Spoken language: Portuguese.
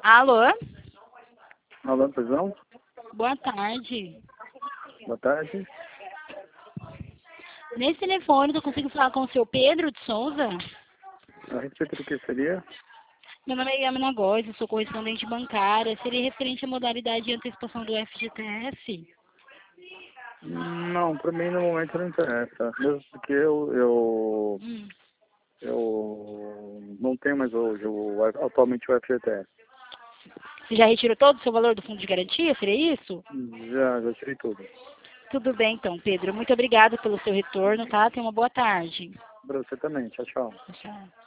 Alô? Alô, prisão? Boa tarde. Boa tarde. Nesse telefone, eu consigo falar com o seu Pedro de Souza? A respeito do que seria? Meu nome é Yamina Góes, eu sou correspondente bancária. Seria referente à modalidade de antecipação do FGTS? Não, pra mim no momento não interessa. Mesmo porque eu não tenho mais hoje atualmente o FGTS. Você já retirou todo o seu valor do fundo de garantia? Seria isso? Já tirei tudo. Tudo bem, então, Pedro. Muito obrigada pelo seu retorno, tá? Tenha uma boa tarde. Pra você também. Tchau, tchau. Tchau.